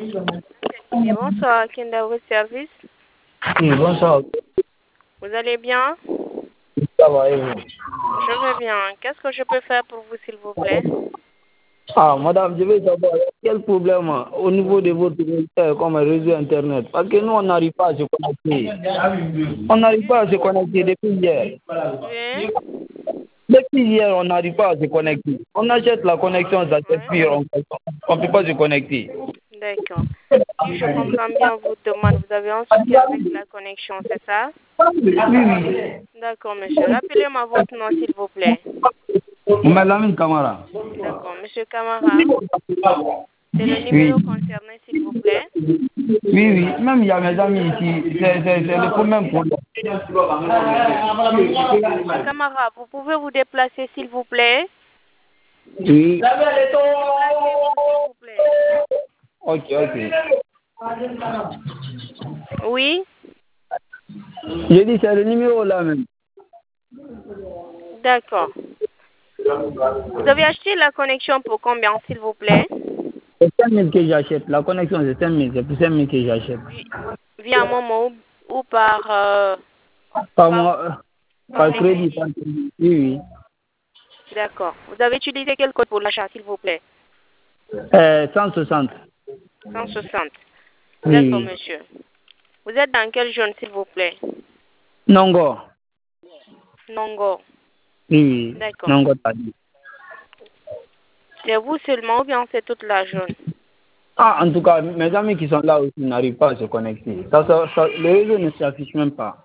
Et bonsoir, Kinda, votre service. Oui, bonsoir. Vous allez bien? Ça va et vous? Je vais bien. Qu'est-ce que je peux faire pour vous, s'il vous plaît? Ah, madame, je veux savoir quel problème au niveau de votre ministère comme réseau Internet. Parce que nous, on n'arrive pas à se connecter. On n'arrive pas à se connecter depuis hier. Oui. Depuis hier, on n'arrive pas à se connecter. On achète la connexion, ça s'expire, on ne peut pas se connecter. D'accord. Si je comprends bien votre demande, vous avez un souci avec la connexion, c'est ça? Oui, oui. D'accord, monsieur. Rappelez-moi votre nom, s'il vous plaît. Madame Camara. D'accord. Monsieur Camara, c'est le Oui. numéro concerné, s'il vous plaît. Oui, oui. Même il y a mes amis ici. C'est le même problème. Monsieur Camara, vous pouvez vous déplacer, s'il vous plaît? Oui. Déplacez-vous, s'il vous plaît. Ok, ok. Oui? J'ai dit c'est le numéro là même. D'accord. Vous avez acheté la connexion pour combien, s'il vous plaît? C'est 5 000 que j'achète. La connexion c'est 5 000. C'est pour 5 000 que j'achète. Via Momo ou par, Par par, moi, par par les crédit, crédits? par crédit. Oui, oui. D'accord. Vous avez utilisé quel code pour l'achat, s'il vous plaît? 160. 160. Oui, D'accord, oui. monsieur. Vous êtes dans quelle zone, s'il vous plaît? Nongo. Nongo. Oui, oui. D'accord. Nongo Tadi. C'est vous seulement ou bien c'est toute la zone? Ah, en tout cas, mes amis qui sont là aussi n'arrivent pas à se connecter. Le réseau ne s'affiche même pas.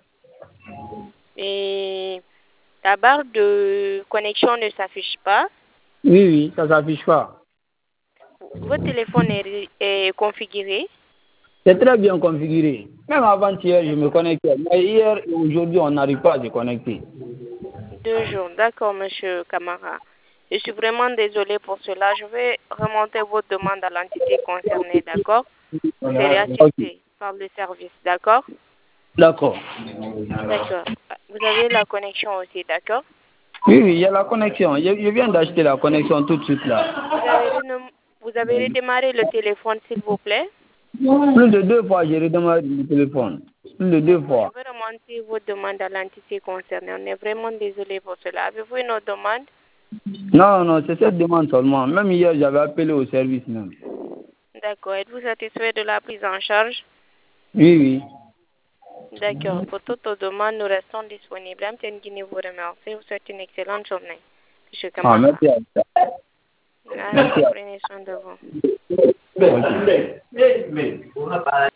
Et la barre de connexion ne s'affiche pas. Oui, oui, ça ne s'affiche pas. Votre téléphone est configuré. C'est très bien configuré. Même avant-hier, je me connectais. Mais hier et aujourd'hui, on n'arrive pas à se connecter. 2 jours. D'accord, monsieur Camara. Je suis vraiment désolée pour cela. Je vais remonter votre demande à l'entité concernée, d'accord? Vous serez Ok, assisté par le service, d'accord? d'accord. D'accord. Vous avez la connexion aussi, d'accord? Oui, oui, il y a la connexion. Je viens d'acheter la connexion tout de suite là. Vous avez redémarré le téléphone, s'il vous plaît? Plus de 2 fois, j'ai redémarré le téléphone. Plus de deux D'accord. Je fois. vais remonter votre demande à l'entité concernée. On est vraiment désolé pour cela. Avez-vous une autre demande? Non, non, c'est cette demande seulement. Même hier, j'avais appelé au service même. D'accord. Êtes-vous satisfait de la prise en charge? Oui, oui. D'accord. Pour toute demande, nous restons disponibles. Amtienne Guinée vous remercie. Vous souhaite une excellente journée. Monsieur Ah, Camara. merci à vous. Merci. Merci à Prenez soin de vous. vous. Ok.